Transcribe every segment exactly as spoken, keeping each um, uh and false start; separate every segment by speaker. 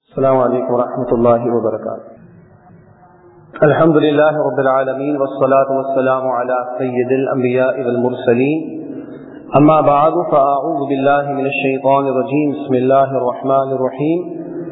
Speaker 1: السلام علیکم ورحمۃ اللہ وبرکاتہ۔ الحمد للہ رب العالمین والصلاة والسلام علی سید الانبیاء والمرسلین، اما بعد فاعوذ باللہ من الشیطان الرجیم، بسم اللہ الرحمن الرحیم۔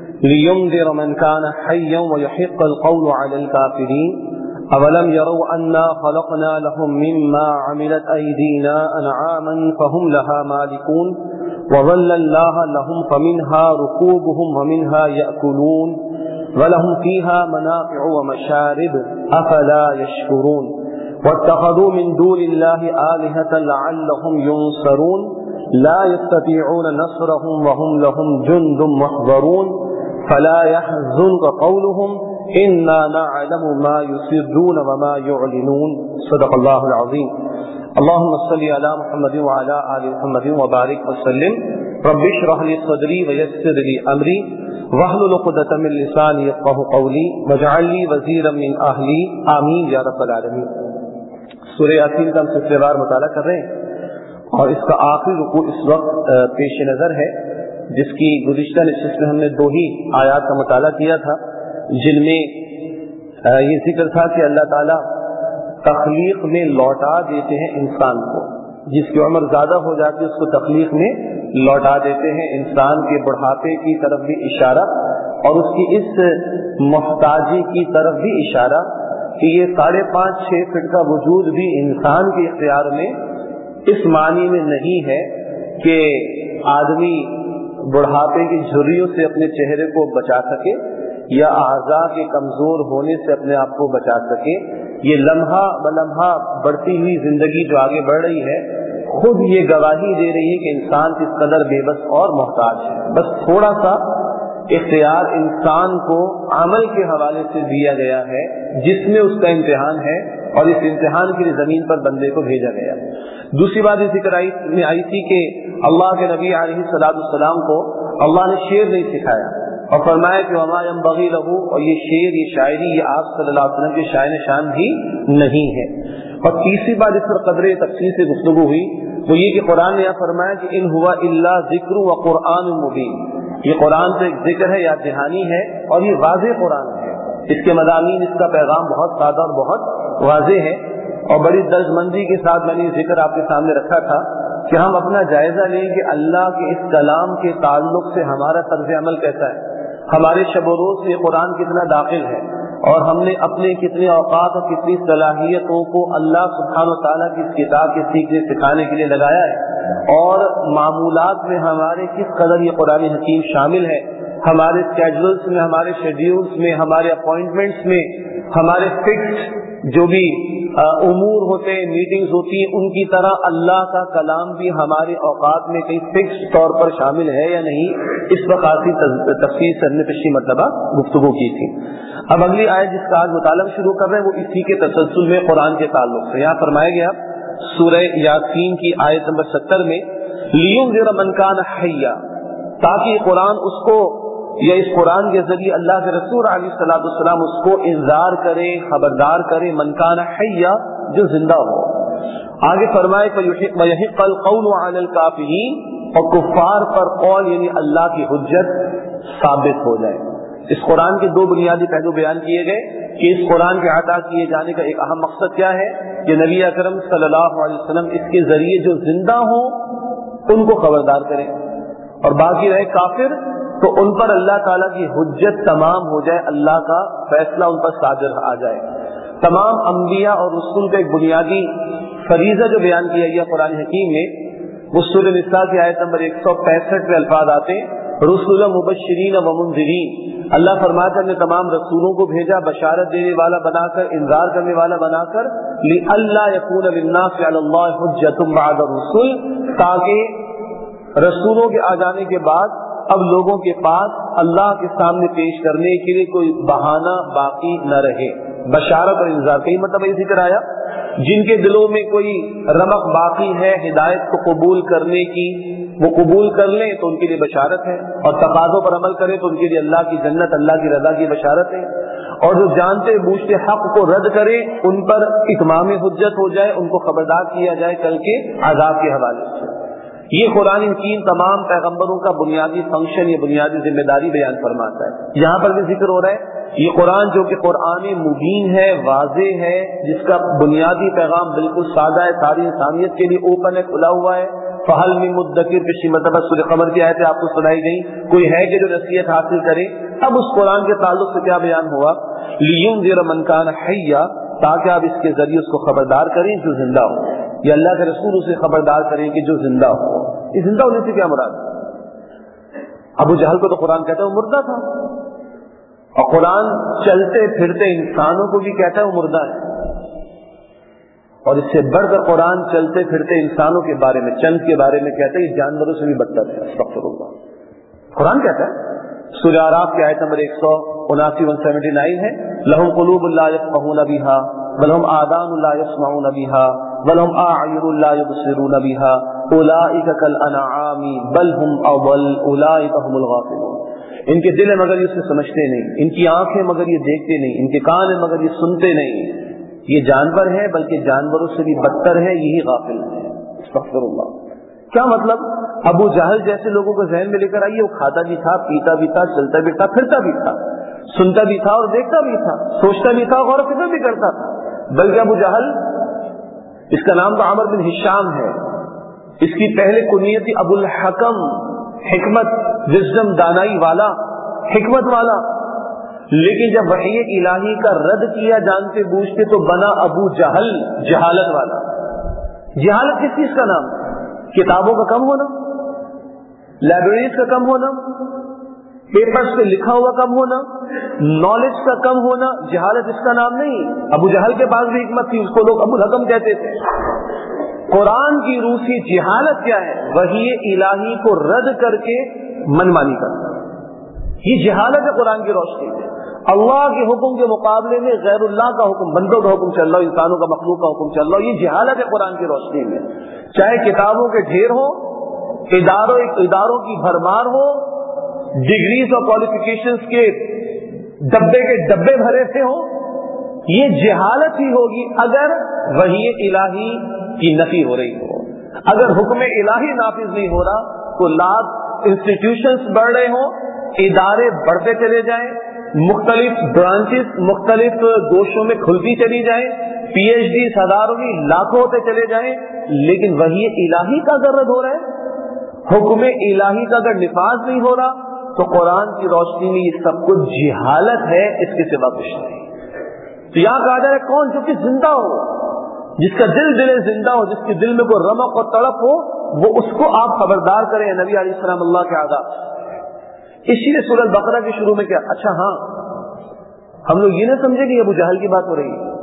Speaker 1: لینذر من کان حیا ویحق القول علی الکافرین، اولم یروا انا خلقنا لهم مما عملت ایدینا انعاما فهم لها مالکون، وَظَلَّلْنَاهَا لَهُمْ فَمِنْهَا رُكُوبُهُمْ وَمِنْهَا يَأْكُلُونَ وَلَهُمْ فِيهَا مَنَافِعُ وَمَشَارِبُ أَفَلَا يَشْكُرُونَ وَاتَّخَذُوا مِنْ دُونِ اللَّهِ آلِهَةً لَعَلَّهُمْ يُنصَرُونَ لَا يَسْتَطِيعُونَ نَصْرَهُمْ وَهُمْ لَهُمْ جُنْدٌ مُحْضَرُونَ فَلَا يَحْزُنْكَ قَوْلُهُمْ إِنَّا نَعْلَمُ مَا يُسِرُّونَ وَمَا يُعْلِنُونَ صدق اللہ العظیم۔ اللهم صل على محمد وعلى آل محمد وبارك وسلم۔ رب اشرح لي صدري ويسر لي امري واحلل عقدة من لساني يفقهوا قولي واجعل لي وزيرا من اهلي آمین یا رب العالمین۔ سورہ یاسین کا ہم سلسلہ وار مطالعہ کر رہے ہیں اور اس کا آخری رکوع اس وقت پیش نظر ہے، جس کی گزشتہ نشست میں ہم نے دو ہی آیات کا مطالعہ کیا تھا، جن میں یہ ذکر تھا کہ اللہ تعالی تخلیق میں لوٹا دیتے ہیں انسان کو، جس کی عمر زیادہ ہو جاتی ہے اس کو تخلیق میں لوٹا دیتے ہیں، انسان کے بڑھاپے کی طرف بھی اشارہ اور اس کی اس محتاجی کی طرف بھی اشارہ کہ یہ ساڑھے پانچ چھ فٹ کا وجود بھی انسان کے اختیار میں اس معنی میں نہیں ہے کہ آدمی بڑھاپے کی جھریوں سے اپنے چہرے کو بچا سکے یا اعضاء کے کمزور ہونے سے اپنے آپ کو بچا سکے۔ یہ لمحہ بلمحہ بڑھتی ہوئی زندگی جو آگے بڑھ رہی ہے خود یہ گواہی دے رہی ہے کہ انسان کس قدر بے بس اور محتاج ہے۔ بس تھوڑا سا اختیار انسان کو عمل کے حوالے سے دیا گیا ہے، جس میں اس کا امتحان ہے اور اس امتحان کے لیے زمین پر بندے کو بھیجا گیا۔ دوسری بات یہ ذکر آئی آئی تھی کہ اللہ کے نبی علیہ الصلوۃ والسلام کو اللہ نے شعر نہیں سکھایا اور فرمایا کہ وما ينبغي له، اور یہ شعر یہ شاعری یہ آپ صلی اللہ علیہ وسلم کے شاعر شان بھی نہیں ہے۔ اور تیسری بات اس پر قدر تفصیل سے گفتگو ہوئی وہ یہ کہ قرآن نے یہ فرمایا کہ ان ہوا الا ذکر و قرآن مبین، یہ قرآن سے ایک ذکر ہے، یاد دہانی ہے اور یہ واضح قرآن ہے۔ اس کے مضامین اس کا پیغام بہت سادہ اور بہت واضح ہے، اور بڑی درج مندی کے ساتھ میں نے یہ ذکر آپ کے سامنے رکھا تھا کہ ہم اپنا جائزہ لیں کہ اللہ کے اس کلام کے تعلق سے ہمارا طرز عمل کیسا ہے، ہمارے شب و روز میں قرآن کتنا داخل ہے، اور ہم نے اپنے کتنے اوقات اور کتنی صلاحیتوں کو اللہ سبحانہ و تعالیٰ کی اس کتاب کے سیکھنے سکھانے کے لیے لگایا ہے، اور معمولات میں ہمارے کس قدر یہ قرآن حکیم شامل ہے، ہمارے اسکیجولس میں، ہمارے شیڈیولس میں، ہمارے اپوائنٹمنٹس میں، ہمارے فکس جو بھی امور ہوتے ہیں، میٹنگز ہوتی ہیں، ان کی طرح اللہ کا کلام بھی ہمارے اوقات میں کئی فکس طور پر شامل ہے یا نہیں، اس پر خاصی تفصیل سے ہم نے پچھلی مرتبہ گفتگو کی تھی۔ اب اگلی آیت جس کا آج مطالعہ شروع کر رہے ہیں وہ اسی کے تسلسل میں قرآن کے تعلق سے یہاں فرمایا گیا سورہ یاسین کی آیت نمبر ستر میں لِيُنذِرَ مَن كَانَ حَيًّا، تاکہ قرآن اس کو یا اس قرآن کے ذریعے اللہ کے رسول علیہ الصلوۃ والسلام اس کو انذار کرے، خبردار کرے، من کان حیا، جو زندہ ہو۔ آگے فرمائے وَيَحِقَّ الْقَوْلُ عَلَى الْكَافِرِينَ، اور کفار پر قول یعنی اللہ کی حجت ثابت ہو جائے۔ اس قرآن کے دو بنیادی پہلو بیان کیے گئے کہ اس قرآن کے عطا کیے جانے کا ایک اہم مقصد کیا ہے کہ نبی اکرم صلی اللہ علیہ وسلم اس کے ذریعے جو زندہ ہوں ان کو خبردار کریں، اور باقی رہے کافر تو ان پر اللہ تعالیٰ کی حجت تمام ہو جائے، اللہ کا فیصلہ ان پر صادر آ جائے۔ تمام انبیاء اور رسول کا ایک بنیادی فریضہ جو بیان کیا گیا قرآن حکیم میں وہ سورہ نساء کی آیت نمبر ایک سو پینسٹھ میں الفاظ آتے ہیں، رسول مبشرین و منذرین، اللہ فرماتا ہے نے تمام رسولوں کو بھیجا بشارت دینے والا بنا کر، انذار کرنے والا بنا کر، لِأَلَّا يَكُونَ لِلنَّاسِ عَلَى اللَّهِ حُجَّةٌ بَعْدَ الرُّسُلِ، تاکہ رسولوں کے آ جانے کے بعد اب لوگوں کے پاس اللہ کے سامنے پیش کرنے کے لیے کوئی بہانہ باقی نہ رہے۔ بشارت اور انذار کئی مطلب یہ ذکر آیا، جن کے دلوں میں کوئی رمق باقی ہے ہدایت کو قبول کرنے کی، وہ قبول کر لیں تو ان کے لیے بشارت ہے، اور تقاضوں پر عمل کریں تو ان کے لیے اللہ کی جنت، اللہ کی رضا کی بشارت ہے، اور جو جانتے بوجھتے حق کو رد کریں ان پر اتمام حجت ہو جائے، ان کو خبردار کیا جائے کل کے عذاب کے حوالے سے۔ یہ قرآن کی تمام پیغمبروں کا بنیادی فنکشن، یہ بنیادی ذمہ داری بیان فرماتا ہے۔ یہاں پر بھی ذکر ہو رہا ہے یہ قرآن جو کہ قرآن مبین ہے، واضح ہے، جس کا بنیادی پیغام بالکل سادہ ہے، ساری انسانیت کے لیے اوپن ہے، کھلا ہوا ہے۔ فہل من مدکر پچھلی مرتبہ سورہ قمر کی آیتیں آپ کو سنائی گئی، کوئی ہے کہ جو نصیحت حاصل کرے۔ اب اس قرآن کے تعلق سے کیا بیان ہوا؟ لِيُنذِرَ مَن كَانَ حَيًّا، تاکہ آپ اس کے ذریعے اس کو خبردار کریں جو زندہ ہو، یا اللہ کے رسول اسے خبردار کریں کہ جو زندہ ہو۔ یہ زندہ ہونے سے کیا مراد ہے؟ ابو جہل کو تو قرآن کہتا ہے وہ مردہ تھا، اور قرآن چلتے پھرتے انسانوں کو بھی کہتا ہے وہ مردہ ہے، اور اس سے بڑھ کر قرآن چلتے پھرتے انسانوں کے بارے میں، چند کے بارے میں کہتا ہے یہ جانوروں سے بھی بدتر ہے۔ استغفر اللہ، قرآن کہتا ہے سورہ اعراف کی آیت نمبر ایک سو اناسی ون سیونٹی نائن ہے، لہم قلوب لا یفقہون بہا ولہم آذان لا یسمعون بہا ولہم اعین لا یبصرون بہا اولئک کالانعام بل ہم اضل اولئک هم الغافلون۔ ان کے دل ہیں مگر یہ اسے سمجھتے نہیں، ان کی آنکھیں مگر یہ دیکھتے نہیں، ان کے کان ہیں مگر یہ سنتے نہیں، یہ جانور ہے بلکہ جانوروں سے بھی بدتر ہے، یہی غافل ہے۔ استغفر اللہ۔ کیا مطلب؟ ابو جہل جیسے لوگوں کو ذہن میں لے کر آئیے، وہ کھاتا بھی تھا، پیتا بھی تھا، چلتا بھی تھا، پھرتا بھی تھا، سنتا بھی تھا اور دیکھتا بھی تھا، سوچتا بھی تھا، غور و فکر بھی کرتا تھا۔ بلکہ ابو جہل، اس کا نام تو عمر بن ہشام ہے، اس کی پہلے کنیت تھی ابو الحکم، حکمت، وزڈم، دانائی والا، حکمت والا۔ لیکن جب وحی الہی کا رد کیا جانتے بوجھتے تو بنا ابو جہل، جہالت والا۔ جہالت کس چیز کا نام؟ کتابوں کا کم ہونا، لائبریریز کا کم ہونا، پیپرز پہ لکھا ہوا کم ہونا، نالج کا کم ہونا، جہالت اس کا نام نہیں۔ ابو جہل کے پاس بھی حکمت تھی، اس کو لوگ ابو الحکم کہتے تھے۔ قرآن کی روح سے جہالت کیا ہے؟ وحی الہی کو رد کر کے منمانی کرنا، یہ جہالت ہے قرآن کی روشنی میں۔ اللہ کے حکم کے مقابلے میں غیر اللہ کا حکم، بندوں کا حکم چل رہا ہو، انسانوں کا، مخلوق کا حکم چل رہا ہو، یہ جہالت ہے قرآن کی روشنی میں۔ چاہے کتابوں کے ڈھیر ہو، اداروں اداروں کی بھرمار ہو، ڈگریز اور کوالیفیکیشنز کے ڈبے کے ڈبے بھرے سے ہوں، یہ جہالت ہی ہوگی اگر وحی الہی کی نفی ہو رہی ہو۔ اگر حکم الہی نافذ نہیں ہو رہا تو لاکھ انسٹیٹیوشنز بڑھ رہے ہوں، ادارے بڑھتے چلے جائیں، مختلف برانچز مختلف گوشوں میں کھلتی چلی جائیں، پی ایچ ڈی ہزاروں کی لاکھوں ہوتے چلے جائیں، لیکن وحی الہی کا اگر رد ہو رہا ہے، حکم الہی کا اگر نفاذ نہیں ہو رہا، تو قرآن کی روشنی میں یہ سب کچھ جہالت ہے، اس کے سوا کچھ نہیں۔ تو یہاں کہا جا رہا ہے کون جو کہ زندہ ہو، جس کا دل دل زندہ ہو، جس کے دل میں کوئی رمق اور تڑپ ہو، وہ اس کو آپ خبردار کریں۔ نبی علیہ السلام اللہ کے آداب، اسی لیے سورۃ بقرہ کے شروع میں کیا؟ اچھا ہاں، ہم لوگ یہ نہ سمجھے کہ ابو جہل کی بات ہو رہی ہے،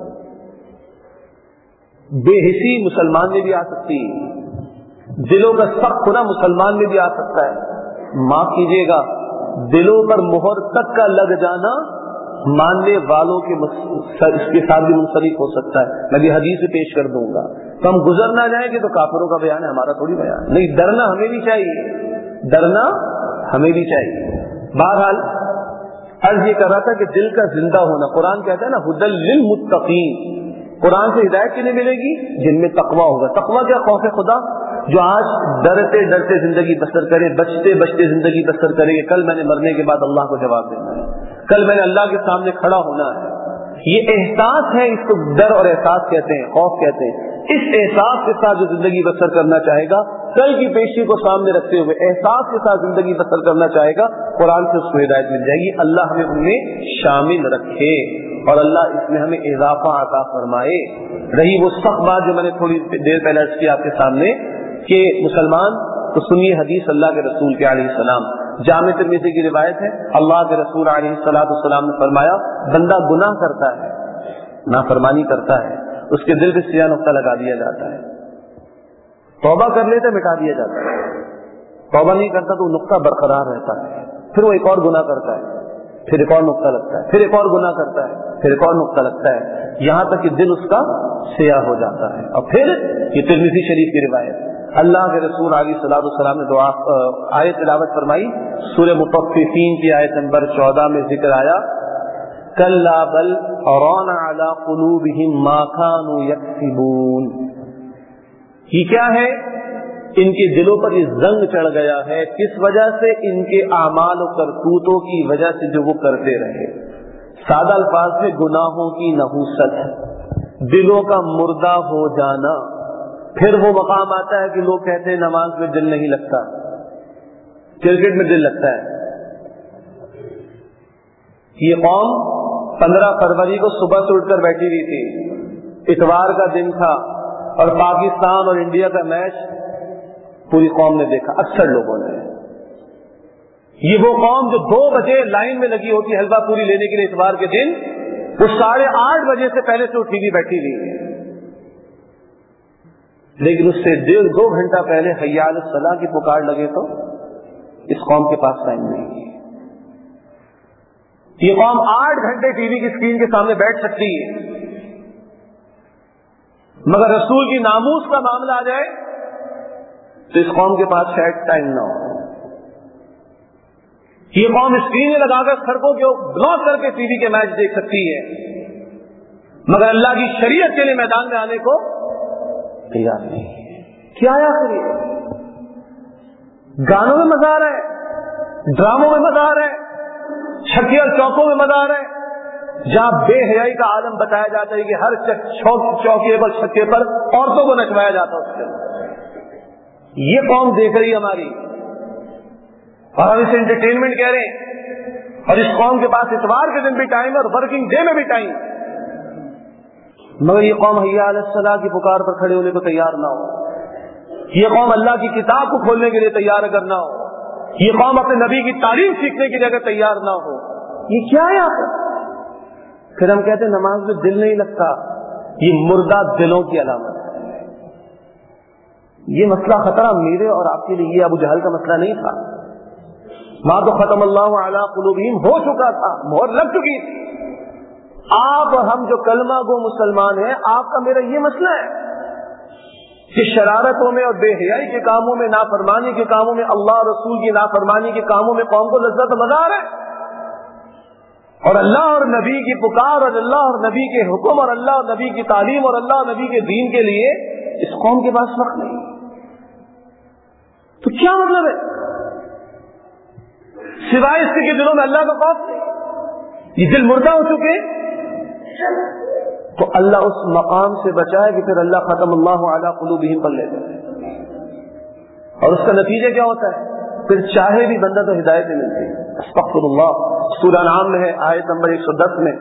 Speaker 1: بے حسی مسلمان میں بھی آ سکتی ہے، دلوں کا سخت ہونا مسلمان میں بھی آ سکتا ہے۔ معاف کیجیے گا، دلوں پر مہر تک کا لگ جانا ماننے والوں کے اس کے ساتھ بھی منسلک ہو سکتا ہے۔ میں بھی حدیث سے پیش کر دوں گا، تو ہم گزر نہ جائیں کہ تو کافروں کا بیان ہے، ہمارا تھوڑی بیان نہیں۔ ڈرنا ہمیں بھی چاہیے، ڈرنا ہمیں بھی چاہیے۔ بہرحال عرض یہ کر رہا تھا کہ دل کا زندہ ہونا، قرآن کہتا ہے نا ہدی للمتقین، قرآن سے ہدایت کے لیے ملے گی جن میں تقویٰ ہوگا۔ تقویٰ کیا؟ خوف خدا، جو آج ڈرتے ڈرتے زندگی بسر کرے، بچتے بچتے زندگی بسر کرے کہ کل میں نے مرنے کے بعد اللہ کو جواب دینا ہے، کل میں نے اللہ کے سامنے کھڑا ہونا ہے۔ یہ احساس ہے، اس کو ڈر اور احساس کہتے ہیں، خوف کہتے ہیں۔ اس احساس کے ساتھ جو زندگی بسر کرنا چاہے گا، کل کی پیشی کو سامنے رکھتے ہوئے احساس کے ساتھ زندگی بسر کرنا چاہے گا، قرآن سے اس کو ہدایت مل جائے گی۔ اللہ ہمیں ان میں شامل رکھے اور اللہ اس میں ہمیں اضافہ عطا فرمائے۔ رہی وہ سخت بات جو میں نے تھوڑی دیر پہلے عرض کی آپ کے سامنے کہ مسلمان تو سنیے حدیث اللہ کے رسول کے علیہ السلام، جامع ترمذی کی روایت ہے، اللہ کے رسول علیہ الصلوۃ والسلام نے فرمایا بندہ گناہ کرتا ہے، نافرمانی کرتا ہے، اس کے دل پہ سیاہ نقطہ لگا دیا جاتا ہے، توبہ کر لیتا مٹا دیا جاتا ہے، توبہ نہیں کرتا تو وہ نقطہ برقرار رہتا ہے، پھر وہ ایک اور گناہ کرتا ہے، پھر ایک اور نقطہ لگتا ہے، پھر ایک اور گناہ کرتا ہے، پھر ایک اور نقطہ لگتا ہے، یہاں تک کہ دل اس کا سیاہ ہو جاتا ہے۔ اور پھر یہ ترمذی شریف کی روایت، اللہ کے رسول علیہ الصلوۃ والسلام نے دعا آیت تلاوت فرمائی، سورہ مطففین کی آیت نمبر چودہ میں ذکر آیا، کلا بل ران علی قلوبہم ما کانوا یکسبون۔ یہ کیا ہے؟ ان کے دلوں پر یہ زنگ چڑھ گیا ہے، کس وجہ سے؟ ان کے اعمال و کرتوتوں کی وجہ سے جو وہ کرتے رہے۔ سادہ الفاظ میں گناہوں کی نحوست، دلوں کا مردہ ہو جانا۔ پھر وہ مقام آتا ہے کہ لوگ کہتے ہیں نماز میں دل نہیں لگتا، کرکٹ میں دل لگتا ہے۔ یہ قوم پندرہ فروری کو صبح سے اٹھ کر بیٹھی ہوئی تھی، اتوار کا دن تھا، اور پاکستان اور انڈیا کا میچ پوری قوم نے دیکھا، اکثر لوگوں نے۔ یہ وہ قوم جو دو بجے لائن میں لگی ہوتی ہے حلوہ پوری لینے کے لیے اتوار کے دن، وہ ساڑھے آٹھ بجے سے پہلے سے اٹھی ہوئی بیٹھی ہوئی ہے، لیکن اس سے ڈیڑھ دو گھنٹہ پہلے حی علی الصلاۃ کی پکار لگے تو اس قوم کے پاس ٹائم نہیں ہے۔ یہ قوم آٹھ گھنٹے ٹی وی کی اسکرین کے سامنے بیٹھ سکتی ہے، مگر رسول کی ناموس کا معاملہ آ جائے تو اس قوم کے پاس شاید ٹائم نہ ہو۔ یہ قوم اسکرینیں لگا کر سڑکوں کے بلاک کر کے ٹی وی کے میچ دیکھ سکتی ہے، مگر اللہ کی شریعت کے لیے میدان میں آنے کو تیار نہیں ہے۔ کیا آخر یہ گانوں میں مزہ آ رہا ہے، ڈراموں میں مزہ آ رہا ہے، چھکے اور چوکوں میں مزہ آ رہا ہے، جہاں بے حیائی کا عالم بتایا جاتا ہے کہ ہر چوکے پر چھکے پر عورتوں کو نچوایا جاتا ہے۔ اس کے یہ قوم دیکھ رہی ہے ہماری، اور ہم اسے انٹرٹینمنٹ کہہ رہے ہیں، اور اس قوم کے پاس اتوار کے دن بھی ٹائم ہے اور ورکنگ ڈے میں بھی ٹائم، مگر یہ قوم حی علی الصلاۃ کی پکار پر کھڑے ہونے کو تیار نہ ہو۔ یہ قوم اللہ کی کتاب کو کھولنے کے لیے تیار اگر نہ ہو، یہ قوم اپنے نبی کی تعلیم سیکھنے کے لیے اگر تیار نہ ہو، یہ کیا ہے آخر؟ پھر ہم کہتے ہیں نماز میں دل نہیں لگتا، یہ مردہ دلوں کی علامت ہے۔ یہ مسئلہ خطرہ میرے اور آپ کے لیے یہ ابو جہل کا مسئلہ نہیں تھا، ماں تو ختم اللہ علی قلوبہم ہو چکا تھا، مہر لگ چکی تھی۔ آپ اور ہم جو کلمہ گو مسلمان ہیں، آپ کا میرا یہ مسئلہ ہے کہ شرارتوں میں اور بے حیائی کے کاموں میں، نافرمانی کے کاموں میں، اللہ رسول کی نافرمانی کے کاموں میں قوم کو لذت و مزہ آ رہا ہے، اور اللہ اور نبی کی پکار اور اللہ اور نبی کے حکم اور اللہ اور نبی کی تعلیم اور اللہ اور نبی کے دین کے لیے اس قوم کے پاس وقت نہیں۔ تو کیا مطلب ہے؟ سوائے اس کے دلوں میں اللہ کا خوف نہیں، یہ دل مردہ ہو چکے، تو اللہ اس مقام سے بچائے کہ پھر اللہ ختم اللہ علی قلوبہم پر لے جائے، اور اس کا نتیجہ کیا ہوتا ہے؟ پھر چاہے بھی بندہ تو ہدایت نہیں ملتی۔ استغفر اللہ، سورہ انعام میں ہے آیت نمبر ایک سو دس میں،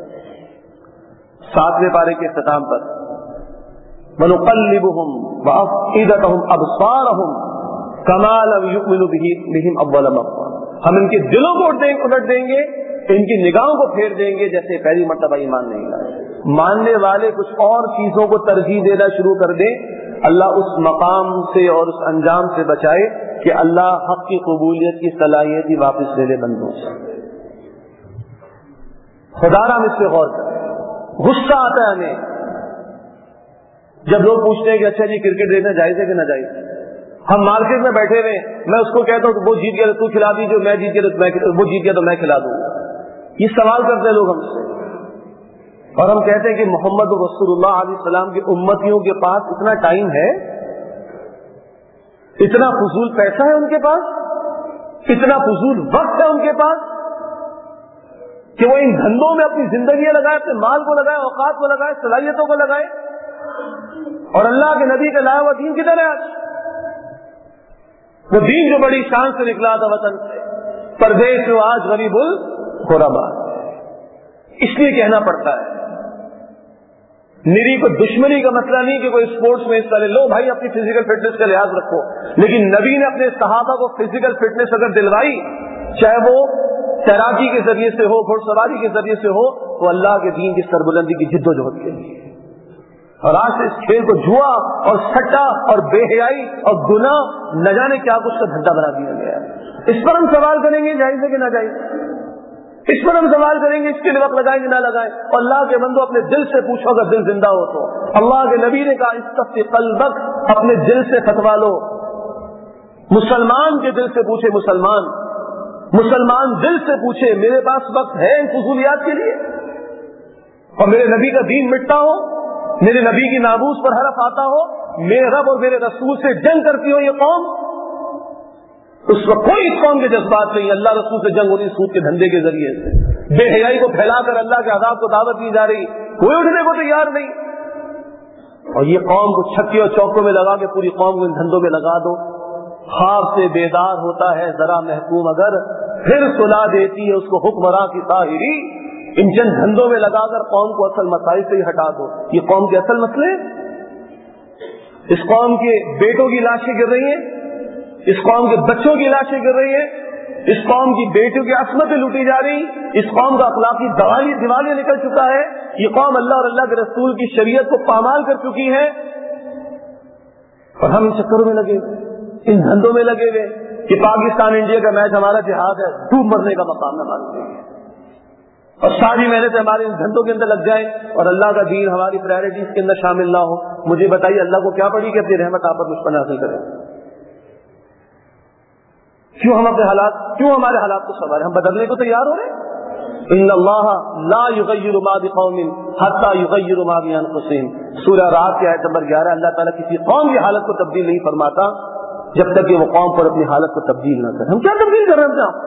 Speaker 1: ساتویں پارے کے اختتام پر، وَنُقَلِّبُهُمْ وَأَفْئِدَتَهُمْ أَبْصَارَهُمْ كَمَا لَمْ يُؤْمِنُوا بِهِمْ أَوَّلَ مَرَّةٍ، ہم ان کے دلوں کو الٹ دیں گے، ان کی نگاہوں کو پھیر دیں گے جیسے پہلی مرتبہ ایمان نہیں لائے۔ ماننے والے کچھ اور چیزوں کو ترجیح دینا شروع کر دیں، اللہ اس مقام سے اور اس انجام سے بچائے کہ اللہ حق کی قبولیت کی صلاحیت ہی واپس لے لے بندوں سے۔ خدا را ہم اس پہ غور کریں۔ غصہ آتا ہے ہمیں جب لوگ پوچھتے ہیں کہ اچھا جی کرکٹ دیکھنا جائز ہے کہ نہ جائز ہے؟ ہم مارکیٹ میں بیٹھے ہوئے، میں اس کو کہتا ہوں کہ وہ جیت گیا تو تو کھلا دیجیے، میں جیت گیا تو میں وہ جیت گیا تو میں کھلا دوں گا۔ یہ سوال کرتے ہیں لوگ ہم سے، اور ہم کہتے ہیں کہ محمد رسول اللہ علیہ السلام کی امتیوں کے پاس اتنا ٹائم ہے، اتنا فضول پیسہ ہے ان کے پاس، اتنا فضول وقت ہے ان کے پاس کہ وہ ان دھندوں میں اپنی زندگیاں لگائے، اپنے مال کو لگائے، اوقات کو لگائے، صلاحیتوں کو لگائے، اور اللہ کے نبی کے لائے ہوا دین کدھر ہے آج؟ وہ دین جو بڑی شان سے نکلا تھا وطن سے، پردیس میں آج غریب الغرباء، اس لیے کہنا پڑتا ہے نری کو دشمنی کا مسئلہ نہیں کہ کوئی اسپورٹس میں حصہ لے لو بھائی، اپنی فزیکل فٹنس کا لحاظ رکھو، لیکن نبی نے اپنے صحابہ کو فزیکل فٹنس اگر دلوائی، چاہے وہ تیراکی کے ذریعے سے ہو، گھڑ سواری کے ذریعے سے ہو، تو اللہ کے دین کی سربلندی کی جد و جہد کے لیے۔ اور آج سے اس کھیل کو جوا اور سٹا اور بے حیائی اور گناہ نہ جانے کیا کچھ کا دھندا بنا دیا گیا ہے۔ اس پر ہم سوال کریں گے جائز ہے کہ نہ جائز، اس پر ہم سوال کریں گے اس کے لیے وقت لگائیں گے نہ لگائیں، اور اللہ کے بندو اپنے دل سے پوچھو اگر دل زندہ ہو تو۔ اللہ کے نبی نے کہا استفتی قلبک، اپنے دل سے فتوا لو۔ مسلمان کے دل سے پوچھے، مسلمان مسلمان دل سے پوچھے میرے پاس وقت ہے ان فضولیات کے لیے؟ اور میرے نبی کا دین مٹتا ہو، میرے نبی کی ناموس پر حرف آتا ہو، میرے رب اور میرے رسول سے جنگ کرتی ہو یہ قوم، اس وقت کوئی اس قوم کے جذبات نہیں، اللہ رسول سے جنگ ہو رہی سود کے دھندے کے ذریعے سے، بے حیائی کو پھیلا کر اللہ کے عذاب کو دعوت دی جا رہی، کوئی اٹھنے کو تیار نہیں. اور یہ قوم کو چھکے اور چوکوں میں لگا کے پوری قوم کو ان دھندوں میں لگا دو. خواب سے بیدار ہوتا ہے ذرا محکوم اگر، پھر سلا دیتی ہے اس کو حکمراں کی طاہری. ان جن دھندوں میں لگا کر قوم کو اصل مسائل سے ہی ہٹا دو. یہ قوم کے اصل مسئلے، اس قوم کے بیٹوں کی لاشیں گر رہی ہیں، اس قوم کے بچوں کی لاشیں گر رہی ہیں، اس قوم کی بیٹیوں کی عصمتیں لوٹی جا رہی، اس قوم کا اخلاقی دیوالی دیوالیاں نکل چکا ہے. یہ قوم اللہ اور اللہ کے رسول کی شریعت کو پامال کر چکی ہے، اور ہم ان چکروں میں لگے ہوئے، ان دھندوں میں لگے ہوئے کہ پاکستان انڈیا کا میچ ہمارا جہاد ہے، ڈوب مرنے کا مقام نہ مانتے ہیں، اور ساری محنت ہمارے ان دھندوں کے اندر لگ جائیں اور اللہ کا دین ہماری پرائرٹیز کے اندر شامل نہ ہو. مجھے بتائیے اللہ کو کیا پڑی کہ اپنی رحمت آپ پر مجھ پر حاصل کریں؟ کیوں ہم اپنے حالات کیوں ہمارے حالات کو سنواریں؟ ہم بدلنے کو تیار ہو رہے ہیں. ان اللہ لا یغیر ما بقوم حتی یغیروا ما بانفسہم. سورہ رات کی آیت نمبر گیارہ. اللہ تعالیٰ کسی قوم کی حالت کو تبدیل نہیں فرماتا جب تک کہ وہ قوم پر اپنی حالت کو تبدیل نہ کرے. ہم کیا تبدیل کر رہے ہیں؟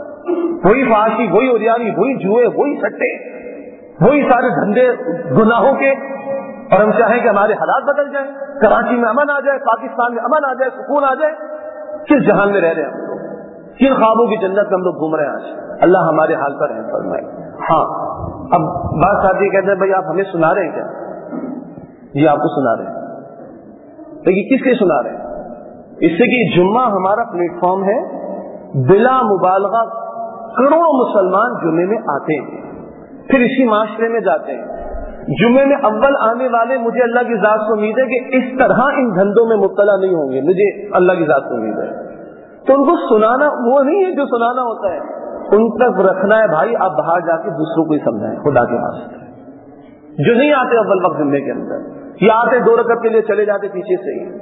Speaker 1: وہی فحاشی، وہی اوریانی، وہی جوئے، وہی سٹے، وہی سارے دھندے گناہوں کے، اور ہم چاہیں کہ ہمارے حالات بدل جائیں، کراچی میں امن آ جائے، پاکستان میں امن آ جائے، سکون آ جائے. کس جہان میں رہ رہے ہیں ہم لوگ؟ کن خوابوں کی جنت میں ہم لوگ گھوم رہے ہیں آج؟ اللہ ہمارے حال پر رحم فرمائے. ہاں اب بات ساتھی کہتے ہیں بھائی آپ ہمیں سنا رہے ہیں کیا؟ جی آپ کو سنا رہے ہیں. لیکن کس لیے سنا رہے ہیں؟ اس سے کہ جمعہ ہمارا پلیٹ فارم ہے، بلا مبالغہ کروڑوں مسلمان جمعے میں آتے ہیں، پھر اسی معاشرے میں جاتے ہیں. جمعے میں اول آنے والے مجھے اللہ کی ذات سے امید ہے کہ اس طرح ان دھندوں میں مبتلا نہیں ہوں گے، مجھے اللہ کی ذات سے امید ہے. تو ان کو سنانا وہ نہیں ہے جو سنانا ہوتا ہے، ان تک رکھنا ہے. بھائی آپ باہر جا کے دوسروں کو ہی سمجھائیں خدا کے واسطے. جو نہیں آتے اول وقت جمعے کے اندر، یا آتے دو رکعت کے لیے چلے جاتے پیچھے سے ہی،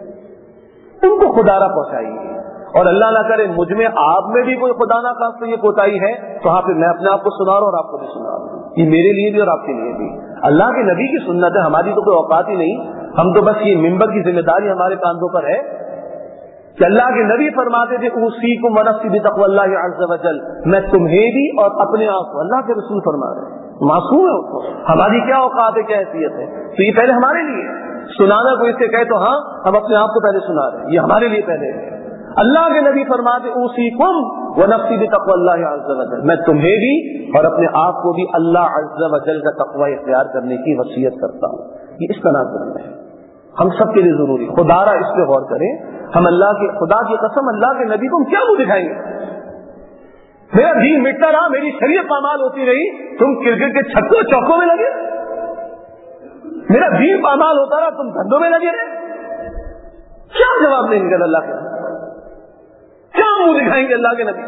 Speaker 1: ان کو خدا را پہنچائیے. اور اللہ نہ کرے مجھ میں آپ میں بھی کوئی خدا نہ خاص یہ کوتاہی ہے تو ہاں پھر میں اپنے آپ کو سنا رہا ہوں اور آپ کو بھی سنا رہا ہوں. یہ میرے لیے بھی اور آپ کے لیے بھی. اللہ کے نبی کی سنت ہے، ہماری تو کوئی اوقات ہی نہیں. ہم تو بس یہ ممبر کی ذمہ داری ہمارے کاندھوں پر ہے کہ اللہ کے نبی فرماتے تھے اوصیکم ونفسی بتقوی اللہ عز وجل، میں تمہیں بھی اور اپنے آپ کو. اللہ کے رسول فرما رہے ہیں، معصوم ہے اس کو، ہماری کیا اوقات ہے، کیا حیثیت ہے. تو یہ پہلے ہمارے لیے سنانا. کوئی اس سے کہے تو ہاں ہم اپنے آپ کو پہلے سنا رہے ہیں، یہ ہمارے لیے پہلے ہے. اللہ کے نبی فرماتے اوصیکم ونفسی بتقوی اللہ عز وجل، میں تمہیں بھی اور اپنے آپ کو بھی اللہ عز وجل کا تقوی اختیار کرنے کی وصیت کرتا ہوں. یہ اس طرح کرنا ہے ہم سب کے لیے ضروری. خدا را اس پہ غور کریں. ہم اللہ کے خدا کی قسم اللہ کے نبی کو ہم کیا منہ دکھائیں گے؟ میرا دین مٹتا رہا، میری شریعت پامال ہوتی رہی، تم کرکٹ کے چھکوں چوکوں میں لگے. میرا دین پامال ہوتا رہا، تم دھندوں میں لگے رہے. کیا جواب دیں گے اللہ کے؟ کیا منہ دکھائیں گے اللہ کے نبی؟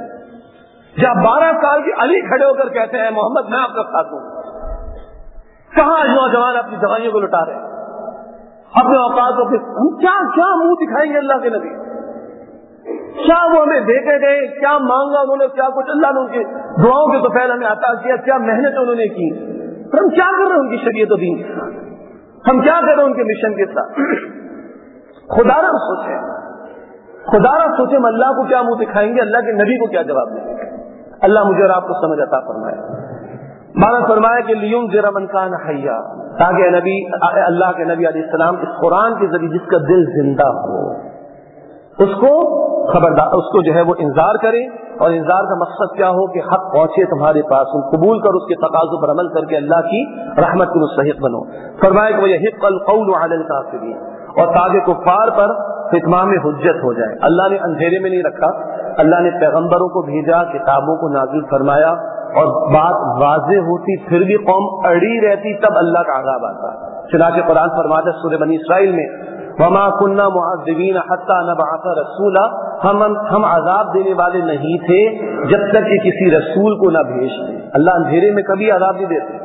Speaker 1: جب بارہ سال کی علی کھڑے ہو کر کہتے ہیں محمد میں آپ کا ساتھ ہوں، کہاں نوجوان اپنی جوانیوں کو لٹا رہے ہیں، اپنے اوقات کو پھر ہم کیا کیا منہ دکھائیں گے اللہ کے نبی؟ کیا وہ ہمیں دیکھے گئے، کیا مانگا انہوں نے، کیا کچھ اللہ نے ان کی دعاؤں کے تو پہلے ہمیں عطا کیا، کیا محنت انہوں نے کی، پھر ہم کیا کر رہے ہیں ان کی شریعت و دین کے ساتھ، ہم کیا کر رہے ہیں ان کے مشن کے ساتھ. خدا را سوچے، خدا را سوچے ہم اللہ کو کیا منہ دکھائیں گے، اللہ کے نبی کو کیا جواب دیں گے. اللہ مجھے اور آپ کو سمجھ عطا فرمائے. مانا فرمایا کہ لینذر من کان حیا، تاکہ نبی اللہ کے نبی علیہ السلام اس قرآن کے ذریعے جس کا دل زندہ ہو اس کو خبردار، اس کو جو ہے وہ انذار کرے. اور انذار کا مقصد کیا ہو کہ حق پہنچے تمہارے پاس، تم قبول کر اس کے تقاضوں پر عمل کر کے اللہ کی رحمت کے مستحق بنو. فرمایا کہ وَيَحِقَّ الْقَوْلُ عَلَى الْكَافِرِينَ، اور تاکہ کفار پر اتمام حجت ہو جائے. اللہ نے اندھیرے میں نہیں رکھا، اللہ نے پیغمبروں کو بھیجا، کتابوں کو نازل فرمایا، اور بات واضح ہوتی پھر بھی قوم اڑی رہتی تب اللہ کا عذاب آتا. چنانچہ قرآن فرماتا ہے سورہ بنی اسرائیل میں وما كنا معذبین حتی نبعث رسولا، ہم ہم عذاب دینے والے نہیں تھے جب تک کہ کسی رسول کو نہ بھیجتے. اللہ اندھیرے میں کبھی عذاب نہیں دیتے.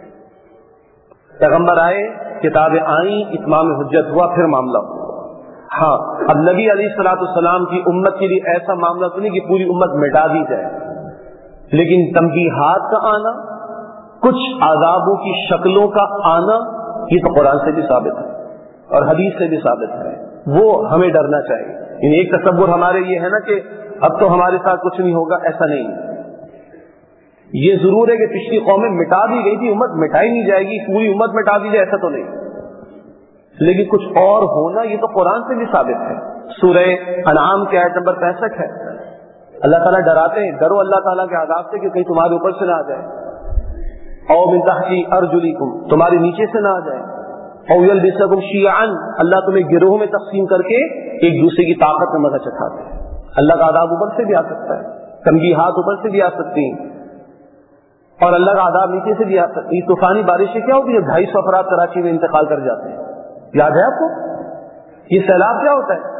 Speaker 1: پیغمبر آئے، کتابیں آئیں، اتمام حجت ہوا، پھر معاملہ ہوا. ہاں اب نبی علیہ الصلوۃ والسلام کی امت کے لیے ایسا معاملہ تو نہیں کہ پوری امت مٹا دی جائے، لیکن تنبیہات کا آنا، کچھ عذابوں کی شکلوں کا آنا، یہ تو قرآن سے بھی ثابت ہے اور حدیث سے بھی ثابت ہے، وہ ہمیں ڈرنا چاہیے. یعنی ایک تصور ہمارے یہ ہے نا کہ اب تو ہمارے ساتھ کچھ نہیں ہوگا، ایسا نہیں. یہ ضرور ہے کہ پچھلی قومیں مٹا دی گئی تھی، امت مٹائی نہیں جائے گی، پوری امت مٹا دی جائے ایسا تو نہیں، لیکن کچھ اور ہونا یہ تو قرآن سے بھی ثابت ہے. سورہ انعام کی آیت نمبر پینسٹھ ہے، اللہ تعالیٰ ڈراتے ہیں، ڈرو اللہ تعالیٰ کے عذاب سے کہ کہیں تمہارے اوپر سے نہ آ جائے، او من تحت ارجلکم، تمہارے نیچے سے نہ آ جائے، او یلبسکم شیعا، اللہ تمہیں گروہ میں تقسیم کر کے ایک دوسرے کی طاقت میں مزہ چکھاتے ہیں. اللہ کا عذاب اوپر سے بھی آ سکتا ہے، تنبیہات اوپر سے بھی آ سکتی ہیں، اور اللہ کا عذاب نیچے سے بھی آ سکتی ہے. طوفانی بارشیں کیا ہوتی ہے؟ ڈھائی سو افراد کراچی میں انتقال کر جاتے ہیں، یاد ہے آپ کو؟ یہ سیلاب کیا ہوتا ہے؟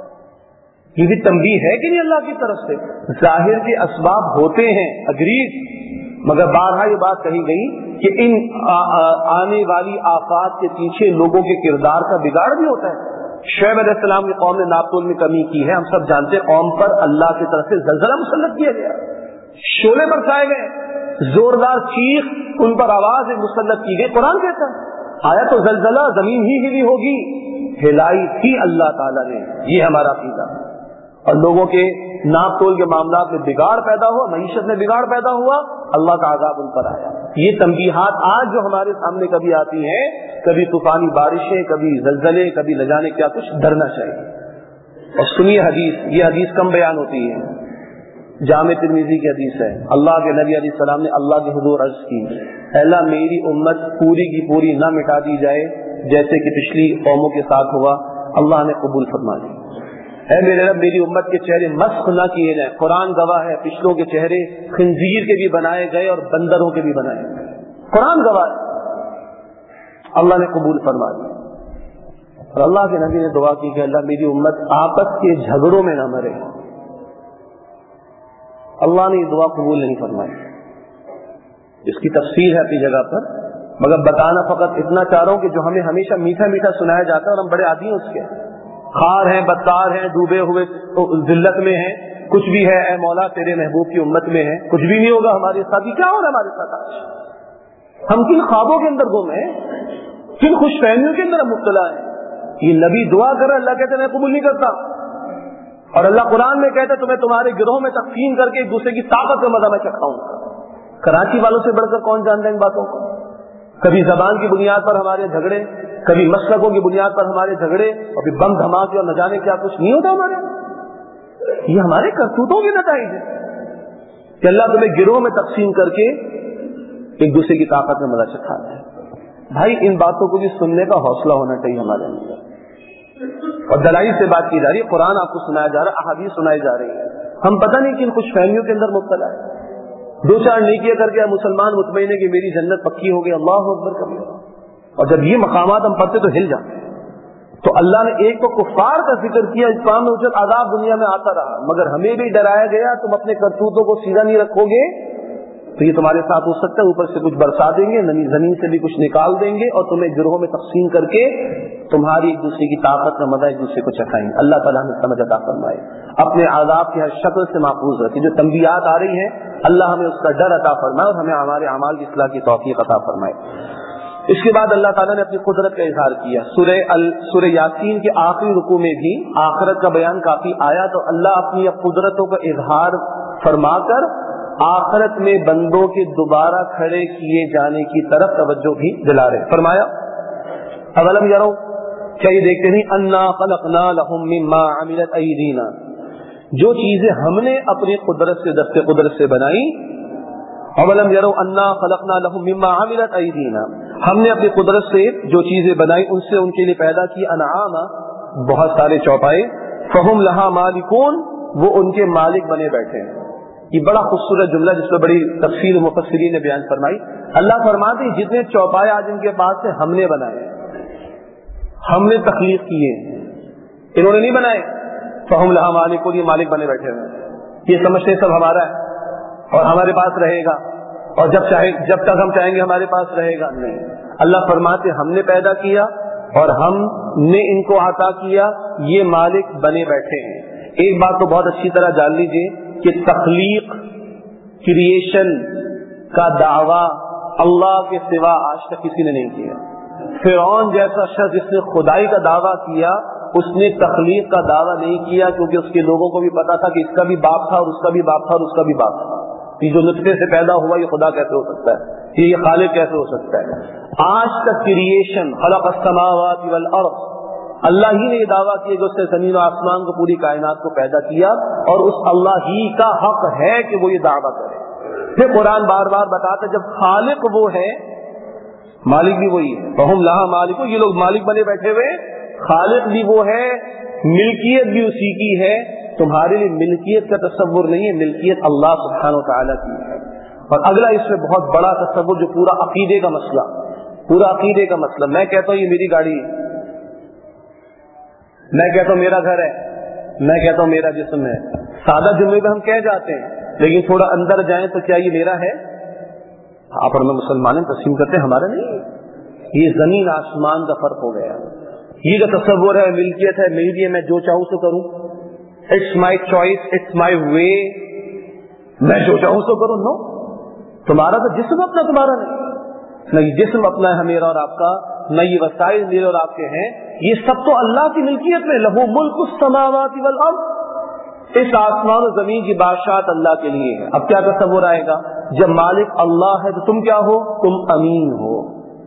Speaker 1: یہ بھی تنبیہ ہے کہ نہیں اللہ کی طرف سے؟ ظاہر کے اسباب ہوتے ہیں، اگریڈ، مگر بارہا یہ بات کہی گئی کہ ان آنے والی آفات کے پیچھے لوگوں کے کردار کا بگاڑ بھی ہوتا ہے. شعیب علیہ السلام کی قوم نے ناپتول میں کمی کی ہے، ہم سب جانتے ہیں. قوم پر اللہ کی طرف سے زلزلہ مسلط کیا گیا، شعلے برسائے گئے، زوردار چیخ ان پر آواز مسلط کی گئی. قرآن کہتا ہے آیا تو زلزلہ زمین ہی ہلی ہوگی، ہلائی تھی اللہ تعالیٰ نے. یہ ہمارا عقیدہ. اور لوگوں کے ناپ تول کے معاملات میں بگاڑ پیدا ہوا، معیشت میں بگاڑ پیدا ہوا، اللہ کا عذاب ان پر آیا. یہ تنبیہات آج جو ہمارے سامنے کبھی آتی ہیں، کبھی طوفانی بارشیں، کبھی زلزلے، کبھی نہ جانے کیا کچھ، ڈرنا چاہیے. اور سنیے حدیث، یہ حدیث کم بیان ہوتی ہے، جامع ترمذی کی حدیث ہے. اللہ کے نبی علیہ السلام نے اللہ کے حضور عرض کی، اللہ میری امت پوری کی پوری نہ مٹا دی جائے جیسے کہ پچھلی قوموں کے ساتھ ہوا. اللہ نے قبول فرما لی. اے میرے رب میری امت کے چہرے مسخ نہ کیے جائیں. قرآن گواہ ہے پچھلوں کے چہرے خنزیر کے بھی بنائے گئے اور بندروں کے بھی بنائے گئے. قرآن گواہ ہے. اللہ نے قبول فرما لی. اور اللہ کے نبی نے دعا کی کہ اللہ میری امت آپس کے جھگڑوں میں نہ مرے. اللہ نے یہ دعا قبول نہیں فرمائی. اس کی تفسیر ہے اپنی جگہ پر، مگر بتانا فقط اتنا چاہ رہا ہوں کہ جو ہمیں ہمیشہ میٹھا میٹھا سنایا جاتا ہے اور ہم بڑے عادی ہیں اس کے، خار ہیں، بدکار ہیں، ڈوبے ہوئے ذلت میں ہیں، کچھ بھی ہے، اے مولا تیرے محبوب کی امت میں ہے، کچھ بھی نہیں ہوگا ہمارے ساتھ. کیا ہو رہا ہے ہمارے ساتھ آج؟ ہم کن خوابوں کے اندر گم ہیں، کن خوش فہمیوں کے اندر ہم مبتلا ہیں. یہ نبی دعا کر رہا، اللہ کہتے ہیں میں قبول نہیں کرتا. اور اللہ قرآن میں کہتا ہے تمہیں تمہارے گروہ میں تقسیم کر کے ایک دوسرے کی طاقت کا مزہ میں چکھاؤں. کراچی والوں سے بڑھ کر کون جانتا ہے ان باتوں کو؟ کبھی زبان کی بنیاد پر ہمارے جھگڑے، کبھی مسلکوں کی بنیاد پر ہمارے جھگڑے، اور پھر بم دھماکے اور نہ جانے کیا کچھ نہیں ہوتا ہمارے. یہ ہمارے کرتوتوں کے نتائج ہے کہ اللہ تمہیں گروہ میں تقسیم کر کے ایک دوسرے کی طاقت میں مزہ چکھاتا ہے. بھائی ان باتوں کو بھی سننے کا حوصلہ ہونا چاہیے ہمارے اندر. اور دلائل سے بات کی جا رہی ہے، قرآن آپ کو سنایا جا رہا ہے، احادیث سنائی جا رہی ہے. ہم پتہ نہیں کن خوش فہمیوں کے اندر مبتلا ہے. دو چار نیکیاں کر کے مسلمان مطمئن ہے کہ میری جنت پکی ہو گئی، اللہ اکبر کبھی. اور جب یہ مقامات ہم پڑھتے تو ہل جاتے. تو اللہ نے ایک تو کفار کا ذکر کیا، اسلام میں اجر عذاب دنیا میں آتا رہا، مگر ہمیں بھی ڈرایا گیا تم اپنے کرتوتوں کو سیدھا نہیں رکھو گے تو یہ تمہارے ساتھ ہو سکتا ہے، اوپر سے کچھ برسا دیں گے، زمین سے بھی کچھ نکال دیں گے، اور تمہیں گروہوں میں تقسیم کر کے تمہاری ایک دوسرے کی طاقت کا مزہ ایک دوسرے کو چکھائیں گے. اللہ تعالیٰ ہمیں سمجھ عطا فرمائے، اپنے عذاب کی ہر شکل سے محفوظ رکھے. جو تنبیہات آ رہی ہیں اللہ ہمیں اس کا ڈر عطا فرمائے اور ہمیں ہمارے اعمال کی اصلاح کی توفیق عطا فرمائے. اس کے بعد اللہ تعالیٰ نے اپنی قدرت کا اظہار کیا. سورہ ال سورہ یاسین کے آخری رکوع میں بھی آخرت کا بیان کافی آیا، تو اللہ اپنی قدرتوں کا اظہار فرما کر آخرت میں بندوں کے دوبارہ کھڑے کیے جانے کی طرف توجہ بھی دلا رہے. فرمایا اولم یرو، کیا یہ دیکھتے نہیں، انا خلقنا لهم مما عملت ایدینا، جو چیزیں ہم نے اپنی قدرت سے دست قدرت سے بنائی. اولم یرو انا خلقنا لهم مما عملت ایدینا، ہم نے اپنی قدرت سے جو چیزیں بنائی ان سے ان کے لیے پیدا کی انعام، بہت سارے چوپائے، فہم لہا مالکون، وہ ان کے مالک بنے بیٹھے ہیں. یہ بڑا خوبصورت جملہ جس پہ بڑی تفصیل مفسرین نے بیان فرمائی. اللہ فرماتے ہیں جتنے چوپائے آج ان کے پاس سے ہم نے بنائے، ہم نے تخلیق کیے، انہوں نے نہیں بنائے. فہم لہا مالکون، یہ مالک بنے بیٹھے ہیں، یہ سمجھتے سب ہمارا ہے اور ہمارے پاس رہے گا، اور جب چاہے جب تک ہم چاہیں گے ہمارے پاس رہے گا. نہیں، اللہ فرماتے ہم نے پیدا کیا اور ہم نے ان کو عطا کیا، یہ مالک بنے بیٹھے ہیں. ایک بات تو بہت اچھی طرح جان لیجئے کہ تخلیق، کریشن کا دعویٰ اللہ کے سوا آج تک کسی نے نہیں کیا. فرعون جیسا شخص جس نے خدائی کا دعویٰ کیا، اس نے تخلیق کا دعویٰ نہیں کیا، کیونکہ اس کے لوگوں کو بھی پتا تھا کہ اس کا بھی باپ تھا اور اس کا بھی باپ تھا اور اس کا بھی باپ تھا، یہ جو نطفے سے پیدا ہوا یہ خدا کیسے ہو سکتا ہے، یہ خالق کیسے ہو سکتا ہے۔ آج تک کریشن خلق السماوات والارض، اللہ ہی نے یہ دعویٰ کیا کہ اس نے زمین و آسمان کو، پوری کائنات کو پیدا کیا، اور اس اللہ ہی کا حق ہے کہ وہ یہ دعویٰ کرے۔ پھر قرآن بار بار بتاتا جب خالق وہ ہے، مالک بھی وہی ہے، وہم لہا مالک، یہ لوگ مالک بنے بیٹھے ہوئے، خالق بھی وہ ہے، ملکیت بھی اسی کی ہے، تمہارے لیے ملکیت کا تصور نہیں ہے، ملکیت اللہ سبحانہ و تعالیٰ کی ہے۔ اور اگلا اس میں بہت بڑا تصور جو پورا عقیدے کا مسئلہ، پورا عقیدے کا مسئلہ، میں کہتا ہوں یہ میری گاڑی ہے، میں کہتا ہوں میرا گھر ہے، میں کہتا ہوں میرا جسم ہے، سادہ جملے میں ہم کہہ جاتے ہیں، لیکن تھوڑا اندر جائیں تو کیا یہ میرا ہے؟ آپ اور میں مسلمان تسلیم کرتے ہیں ہمارا نہیں، یہ زمین آسمان کا فرق ہو گیا۔ یہ جو تصور ہے ملکیت ہے میری ہے، میں جو چاہوں سو کروں، it's my choice, it's my way, میں جو چاہوں سو کروں، نو، تمہارا تو جسم اپنا تمہارا نہیں، نہ یہ جسم اپنا ہے میرا اور آپ کا، نہ یہ وسائل میرے اور آپ کے ہیں، یہ سب تو اللہ کی ملکیت میں، لہو ملک السماوات والارض، اس آسمان و زمین کی بادشاہت اللہ کے لیے ہے۔ اب کیا تصور آئے گا؟ جب مالک اللہ ہے تو تم کیا ہو؟ تم امین ہو،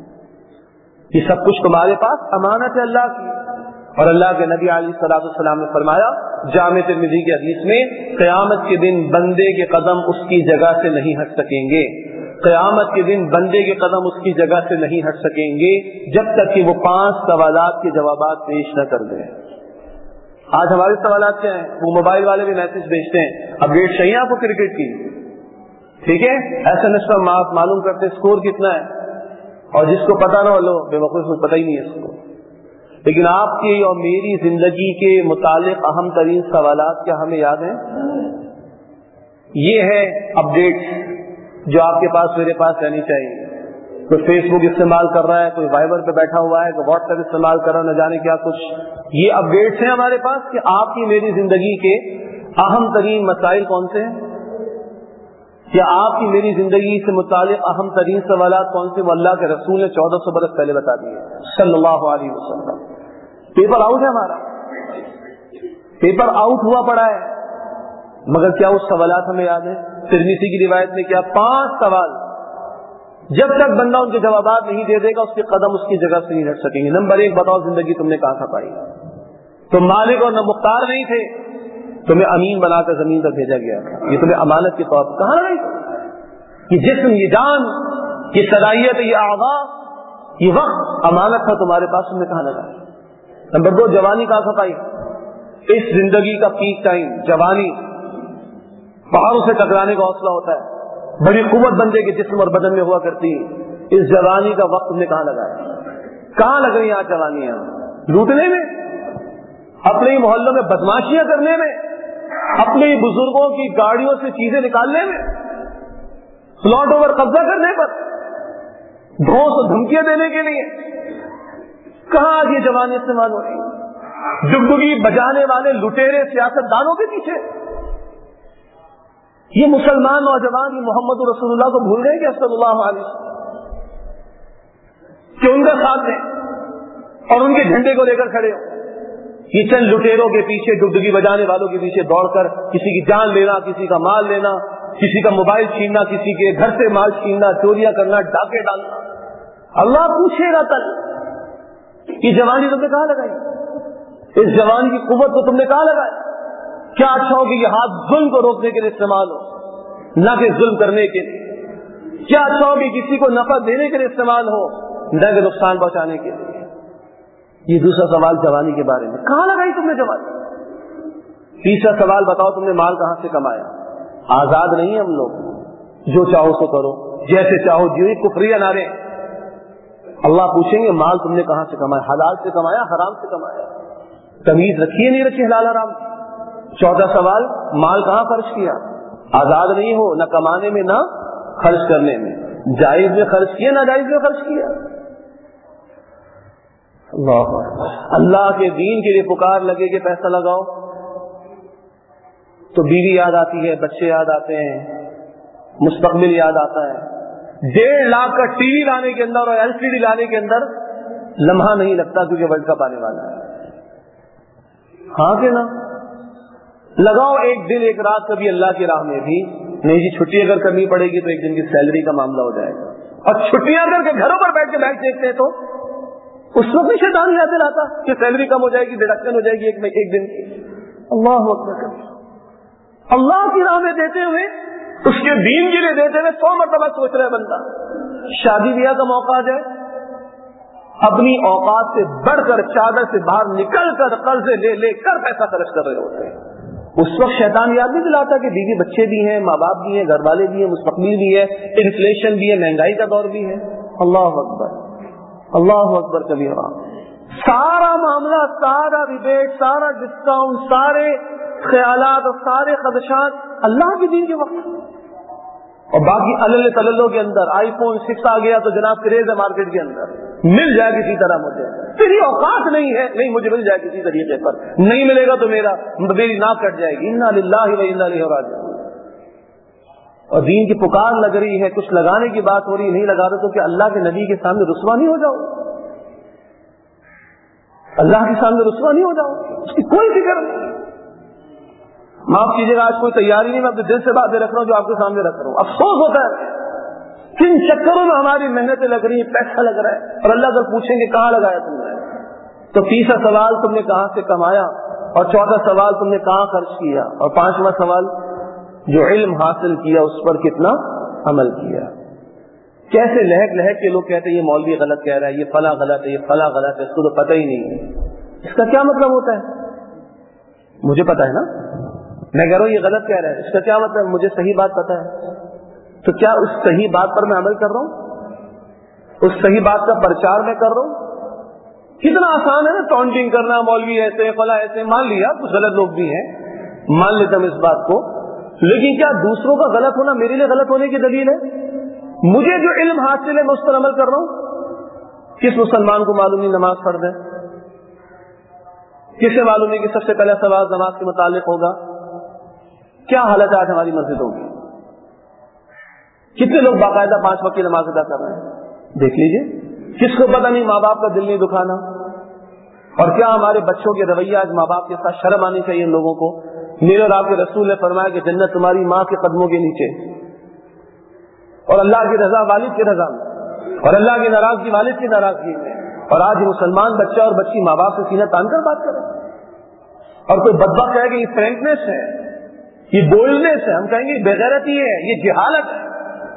Speaker 1: یہ سب کچھ تمہارے پاس امانت ہے اللہ کی۔ اور اللہ کے نبی علیہ الصلوۃ والسلام نے فرمایا جامع ترمذی کی حدیث میں، قیامت کے دن بندے کے قدم اس کی جگہ سے نہیں ہٹ سکیں گے، قیامت کے دن بندے کے قدم اس کی جگہ سے نہیں ہٹ سکیں گے جب تک کہ وہ پانچ سوالات کے جوابات پیش نہ کر دیں۔ آج ہمارے سوالات کیا ہیں؟ وہ موبائل والے بھی میسج بھیجتے ہیں، اب ڈیٹ چاہیے آپ کو کرکٹ کی، ٹھیک ہے، ایس ایم ایس پر معلوم کرتے اسکور کتنا ہے، اور جس کو پتا نہ ہو لو بے وقوف کو پتہ ہی نہیں ہے اس کو۔ لیکن آپ کی اور میری زندگی کے متعلق اہم ترین سوالات کیا ہمیں یاد ہیں؟ یہ ہے اپڈیٹ جو آپ کے پاس میرے پاس رہنی چاہیے۔ کوئی فیس بک استعمال کر رہا ہے، کوئی وائبر پہ بیٹھا ہوا ہے، کوئی واٹس ایپ استعمال کر رہا ہے، نہ جانے کیا کچھ، یہ اپڈیٹس ہیں ہمارے پاس کہ آپ کی میری زندگی کے اہم ترین مسائل کون سے ہیں، کیا آپ کی میری زندگی سے متعلق اہم ترین سوالات کون سے؟ وہ اللہ کے رسول نے چودہ سو برس پہلے بتا دیے صلی اللہ علیہ وسلم۔ پیپر آؤٹ ہے ہمارا، پیپر آؤٹ ہوا پڑا ہے، مگر کیا اس سوالات ہمیں یاد ہیں؟ ترمذی کی روایت میں کیا پانچ سوال جب تک بندہ ان کے جوابات نہیں دے دے گا اس کے قدم اس کی جگہ سے نہیں ہٹ سکیں گے۔ نمبر ایک، بتاؤ زندگی تم نے کہاں کھپائی؟ تم مالک اور نہ مختار نہیں تھے، تمہیں امین بنا کر زمین پر بھیجا گیا تھا، یہ تمہیں امانت کے طور پر کہاں لگائی؟ یہ جسم، یہ جان، یہ صلاحیت، یہ اعضاء، یہ وقت امانت تھا تمہارے پاس، تم نے کہاں لگایا؟ نمبر دو، جوانی کہاں کھپائی؟ اس زندگی کا پیک ٹائم جوانی، پہاڑوں سے ٹکرانے کا حوصلہ ہوتا ہے، بڑی قوت بندے کے جسم اور بدن میں ہوا کرتی ہے، اس جوانی کا وقت تم نے کہاں لگایا؟ کہاں لگ رہی ہیں آج جوانیاں؟ لوٹنے میں، اپنے ہی محلوں میں بدماشیاں کرنے میں، اپنے ہی بزرگوں کی گاڑیوں سے چیزیں نکالنے میں، پلاٹ اوور قبضہ کرنے پر، دھوس اور دھمکیاں دینے کے لیے، کہاں آج یہ جوانی استعمال ہو رہی ہے؟ ڈگڈگی بجانے والے لٹیرے سیاست دانوں کے پیچھے یہ مسلمان نوجوان یہ محمد رسول اللہ کو بھول گئے کہ صلی اللہ علیہ وسلم، کہ ان کا ساتھ دیں اور ان کے جھنڈے کو لے کر کھڑے ہو؟ یہ چند لٹیروں کے پیچھے، ڈگڈگی بجانے والوں کے پیچھے دوڑ کر کسی کی جان لینا، کسی کا مال لینا، کسی کا موبائل چھیننا، کسی کے گھر سے مال چھیننا، چوریاں کرنا، ڈاکے ڈالنا، اللہ پوچھے گا کل یہ جوانی تم نے کہاں لگائی؟ اس جوانی کی قوت کو تم نے کہاں لگائی؟ کیا اچھا ہو کہ یہ ہاتھ ظلم کو روکنے کے لیے استعمال ہو، نہ کہ ظلم کرنے کے لیے؟ کیا اچھا ہو کہ کسی کو نفع دینے کے لیے استعمال ہو، نہ کہ نقصان پہنچانے کے لیے؟ یہ دوسرا سوال جوانی کے بارے میں، کہاں لگائی تم نے جوانی؟ تیسرا سوال، بتاؤ تم نے مال کہاں سے کمایا؟ آزاد نہیں ہیں ہم لوگ، جو چاہو سو کرو، جیسے چاہو جیو، کفری نعرے۔ اللہ پوچھیں گے مال تم نے کہاں سے کمایا؟ حلال سے کمایا، حرام سے کمایا؟ تمیز رکھی ہے نہیں رکھی حلال حرام؟ چوتھا سوال، مال کہاں خرچ کیا؟ آزاد نہیں ہو، نہ کمانے میں نہ خرچ کرنے میں، جائز میں خرچ کیا، نہ جائز میں خرچ کیا؟ اللہ اللہ کے دین کے لیے پکار لگے کہ پیسہ لگاؤ تو بیوی یاد آتی ہے، بچے یاد آتے ہیں، مستقبل یاد آتا ہے۔ ڈیڑھ لاکھ کا ٹی وی لانے کے اندر اور ایل سی ڈی لانے کے اندر لمحہ نہیں لگتا کیونکہ ورلڈ کپ آنے والا ہے. ہاں کہ نا؟ لگاؤ ایک دن ایک رات کبھی اللہ کی راہ میں بھی. نہیں جی چھٹی اگر کرنی پڑے گی تو ایک دن کی سیلری کا معاملہ ہو جائے گا. اور چھٹیاں کر کے گھروں پر بیٹھ کے میچ دیکھتے ہیں تو اس وقت بھی شیطان یاد دلاتا کہ سیلری کم ہو جائے گی, ڈڈکشن ہو جائے گی ایک ایک دن کی. اللہ اکبر. اللہ کی راہ میں دیتے ہوئے, اس کے دین کے لیے دیتے ہوئے سو مرتبہ سوچ رہے بندہ. شادی بیاہ کا موقع آ جائے, اپنی اوقات سے بڑھ کر چادر سے باہر نکل کر قرضے لے لے کر پیسہ خرچ کر رہے ہوتے ہیں. اس وقت شیطان یاد نہیں دلاتا کہ بیوی بچے بھی ہیں, ماں باپ بھی ہیں, گھر والے بھی ہیں, مستقبل بھی ہے, انفلیشن بھی ہے, مہنگائی کا دور بھی ہے. اللہ اکبر, اللہ اکبر کبیرہ. سارا معاملہ, سارا ریبیٹ, سارا ڈسکاؤنٹ, سارے خیالات اور سارے خدشات اللہ کے دین کے وقت. اور باقی اللہ تللو کے اندر آئی فون سکس آ گیا تو جناب کریز ہے مارکیٹ کے اندر, مل جائے کسی طرح مجھے, تیری اوقات نہیں ہے, نہیں مجھے مل جائے کسی طریقے پر, نہیں ملے گا تو میرا میری ناک کٹ جائے گی. انا للہ و انا الیہ راجعون. اور دین کی پکار لگ رہی ہے, کچھ لگانے کی بات ہو رہی, نہیں لگا رہے تو کہ اللہ کے نبی کے سامنے رسوا نہیں ہو جاؤ, اللہ کے سامنے رسوا نہیں ہو جاؤ, اس کی کوئی فکر نہیں. معاف کیجیے گا آج کوئی تیاری نہیں, میں اپنے دل سے باتیں رکھ رہا ہوں جو آپ کے سامنے رکھ رہا ہوں. افسوس ہوتا ہے کن چکروں میں ہماری محنتیں لگ رہی ہیں, پیسہ لگ رہا ہے, اور اللہ اگر پوچھیں گے کہاں لگایا تم نے, تو تیسرا سوال تم نے کہاں سے کمایا, اور چوتھا سوال تم نے کہاں خرچ کیا, اور پانچواں سوال جو علم حاصل کیا اس پر کتنا عمل کیا. کیسے لہک لہک کے لوگ کہتے ہیں یہ مولوی غلط کہہ رہا ہے, یہ فلاں غلط ہے, یہ فلاں غلط ہے, اس کو تو پتہ ہی نہیں ہے. اس کا کیا مطلب ہوتا ہے؟ مجھے پتا ہے نا, میں کہہ رہا ہوں یہ غلط کہہ رہا ہے, اس کا کیا مطلب؟ مجھے صحیح بات پتا ہے, تو کیا اس صحیح بات پر میں عمل کر رہا ہوں؟ اس صحیح بات کا پرچار میں کر رہا ہوں؟ کتنا آسان ہے نا ٹونٹنگ کرنا, مولوی ایسے, فلاں ایسے. مان لیا کچھ غلط لوگ بھی ہیں, مان لیتا ہوں اس بات کو, لیکن کیا دوسروں کا غلط ہونا میرے لیے غلط ہونے کی دلیل ہے؟ مجھے جو علم حاصل ہے میں اس پر عمل کر رہا ہوں. کس مسلمان کو معلوم نہیں نماز پڑھ دیں؟ کسے معلوم ہے کہ سب سے پہلا سوال نماز کے متعلق ہوگا؟ کیا حالت آج ہماری مسجدوں کی؟ کتنے لوگ باقاعدہ پانچ وقت کی نماز ادا کر رہے ہیں؟ دیکھ لیجئے. کس کو پتہ نہیں ماں باپ کا دل نہیں دکھانا؟ اور کیا ہمارے بچوں کے رویہ آج ماں باپ کے ساتھ شرم آنی چاہیے ان لوگوں کو. میرے اور آپ کے رسول نے فرمایا کہ جنت تمہاری ماں کے قدموں کے نیچے, اور اللہ کی رضا والد کی رضا میں, اور اللہ کی ناراضگی والد کی ناراضگی میں. اور آج مسلمان بچہ اور بچی ماں باپ سے سینہ تان کر بات کرے, اور کوئی بدبخت کہے کہ یہ فرینکنیس ہے, یہ بولنے سے, ہم کہیں گے بےغیرتی ہے, یہ جہالت ہے.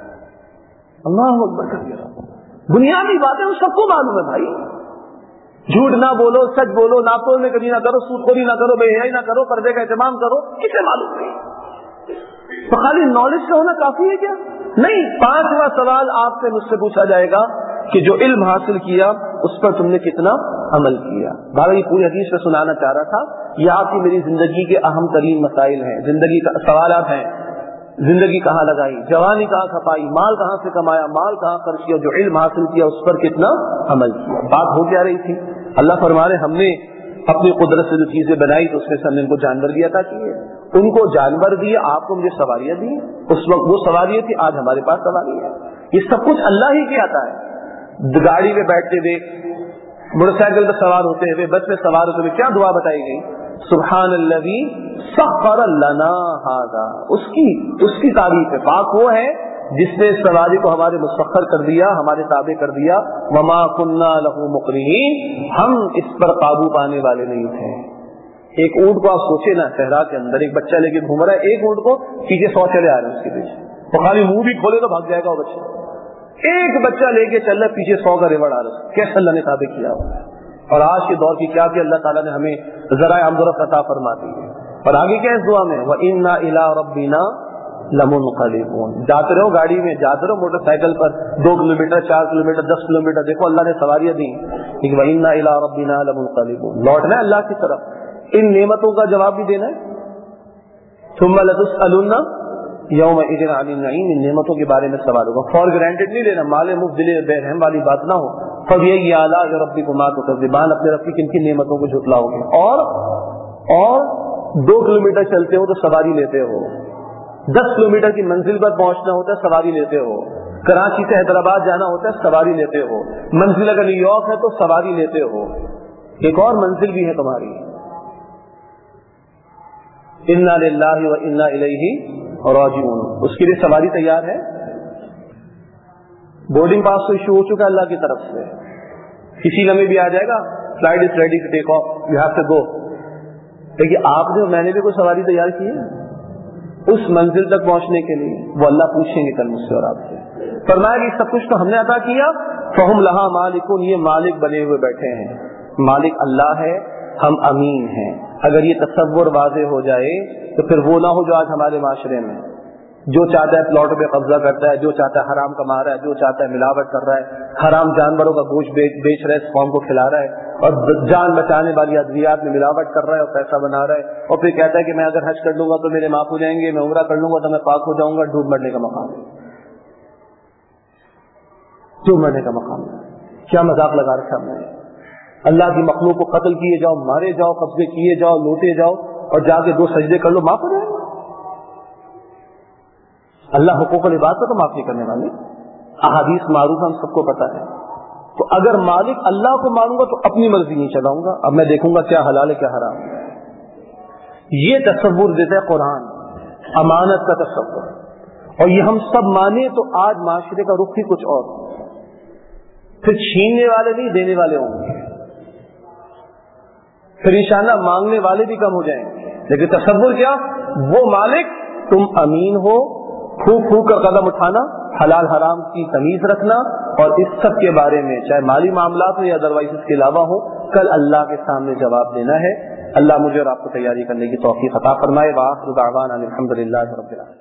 Speaker 1: اللہ اکبر کبیرہ. بنیادی باتیں ان سب کو معلوم ہے بھائی. جھوٹ نہ بولو, سچ بولو, ناپتول میں کبھی نہ کرو, سود خوری نہ کرو, بے حیائی نہ کرو, پردے کا اہتمام کرو, کسے معلوم نہیں؟ تو خالی نالج کا ہونا کافی ہے کیا؟ نہیں. پانچواں سوال آپ سے مجھ سے پوچھا جائے گا کہ جو علم حاصل کیا اس پر تم نے کتنا عمل کیا. بھائی یہ پوری حدیث میں سنانا چاہ رہا تھا, یہ آپ کی میری زندگی کے اہم ترین مسائل ہیں, زندگی کا سوالات ہیں. زندگی کہاں لگائی, جوانی کہاں کھپائی, مال کہاں سے کمایا, مال کہاں خرچ کیا, جو علم حاصل کیا اس پر کتنا عمل کیا. بات ہو کیا رہی تھی؟ اللہ فرما رہے ہم نے اپنی قدرت سے جو چیزیں بنائی تو اس میں سے ہم نے ان کو جانور بھی عطا کیے, ان کو جانور دیے, آپ کو مجھے سواریاں دی. اس وقت وہ سواریاں تھی, آج ہمارے پاس سواری ہے. یہ سب کچھ اللہ ہی کے آتا ہے. گاڑی میں بیٹھتے ہوئے, موٹر سائیکل پہ سوار ہوتے ہوئے, بس میں سوار ہوتے ہوئے کیا دعا بتائی گئی؟ سبحان الذی سخر لنا ھذا. اس کی اس کی تعریف ہے, پاک وہ ہے جس نے سواری کو ہمارے مسخر کر دیا, ہمارے تابع کر دیا. وما كنا له مقرنین, ہم اس پر قابو پانے والے نہیں تھے. ایک اونٹ کو آپ سوچے نا, صحرا کے اندر ایک بچہ لے کے گھوم رہا ہے, ایک اونٹ کو پیچھے سو چلے آ رہے ہیں اس کے پیچھے, تو خالی منہ بھی کھولے تو بھاگ جائے گا وہ بچہ. ایک بچہ لے کے چل رہا, پیچھے سو کا ریوڑ آ رہا ہے. کیسے اللہ نے تابع کیا ہوا ہے. اور آج کے دور کی کیا کہ اللہ تعالیٰ نے ہمیں ذرائع امدورت عطا فرما دی ہے. اور آگے کیا اس دعا میں, وَإِنَّا إِلَىٰ رَبِّنَا لَمُنْقَلِبُونَ. جاتے رہو گاڑی میں, جاتے رہو موٹر سائیکل پر, دو کلو میٹر, چار کلو میٹر, دس کلو میٹر, دیکھو اللہ نے سواریاں دی. لیکن وَإِنَّا إِلَىٰ رَبِّنَا لَمُنْقَلِبُونَ, لوٹنا ہے اللہ کی طرف. ان نعمتوں کا جواب بھی دینا ہے. ثُمَّ لَتُسْأَلُنَّ يَوْمَئِذٍ عَنِ النَّعِيمِ, ان نعمتوں کے بارے میں سوال ہوگا. فار گرانٹیڈ نہیں لینا, مال مفت دل بے رحم والی بات نہ ہو. فَبِأَيِّ آلَاءِ رَبِّكُمَا تُكَذِّبَانِ, اپنے رب کی کن کن نعمتوں کو جھٹلاؤ گے. اور اور دو کلو میٹر چلتے ہو تو سواری لیتے ہو, دس کلو میٹر کی منزل پر پہنچنا ہوتا ہے سواری لیتے ہو, کراچی سے حیدرآباد جانا ہوتا ہے سواری لیتے ہو، منزل اگر نیو یارک ہے تو سواری لیتے ہو، ایک اور منزل بھی ہے تمہاری. انا للہ و انا الیہ راجعون، اس کے لیے سواری تیار ہے. بورڈنگ پاس تو ایشو ہو چکا ہے اللہ کی طرف سے، کسی لمحے بھی آ جائے گا flight is ready to take off, you have to go. لیکن آپ نے میں نے بھی کوئی سواری تیار کی ہے اس منزل تک پہنچنے کے لیے؟ وہ اللہ پوچھیں گے کل مجھ سے اور آپ سے. فرمایا کہ سب کچھ تو ہم نے عطا کیا، فہم لہا مالکون، یہ مالک بنے ہوئے بیٹھے ہیں. مالک اللہ ہے، ہم امین ہیں. اگر یہ تصور واضح ہو جائے تو پھر وہ نہ ہو جو آج ہمارے معاشرے میں جو چاہتا ہے پلاٹ پہ قبضہ کرتا ہے، جو چاہتا ہے حرام کما رہا ہے، جو چاہتا ہے ملاوٹ کر رہا ہے، حرام جانوروں کا گوشت بیچ رہا ہے، اس قوم کو کھلا رہا ہے، اور جان بچانے والی ادویات میں ملاوٹ کر رہا ہے اور پیسہ بنا رہا ہے، اور پھر کہتا ہے کہ میں اگر حج کر لوں گا تو میرے معاف ہو جائیں گے، میں عمرہ کر لوں گا تو میں پاک ہو جاؤں گا. ڈوب مرنے کا مقام ہے، ڈوب مرنے کا مقام ہے. کیا مذاق لگا رکھا ہم نے؟ اللہ کی مخلوق کو قتل کیے جاؤ، مارے جاؤ، قبضے کیے جاؤ، لوٹے جاؤ، اور جا کے دو سجدے کر لو، معاف ہو جائے گا. اللہ حقوق العباد کو تو معاف نہیں کرنے والے. احادیث معروف ہم سب کو پتا ہے. تو اگر مالک اللہ کو مانوں گا تو اپنی مرضی نہیں چلاؤں گا، اب میں دیکھوں گا کیا حلال ہے کیا حرام ہے. یہ تصور دیتا ہے قرآن، امانت کا تصور. اور یہ ہم سب مانے تو آج معاشرے کا رخ ہی کچھ اور، پھر چھیننے والے نہیں دینے والے ہوں گے، پھر انشاءاللہ مانگنے والے بھی کم ہو جائیں گے. لیکن تصور کیا؟ وہ مالک، تم امین ہو، پھونک پھونک کر قدم اٹھانا، حلال حرام کی تمیز رکھنا، اور اس سب کے بارے میں چاہے مالی معاملات ہو یا ادروائز اس کے علاوہ ہو، کل اللہ کے سامنے جواب دینا ہے. اللہ مجھے اور آپ کو تیاری کرنے کی توفیق عطا فرمائے. وآخر دعوانا الحمد للہ رب العالمین.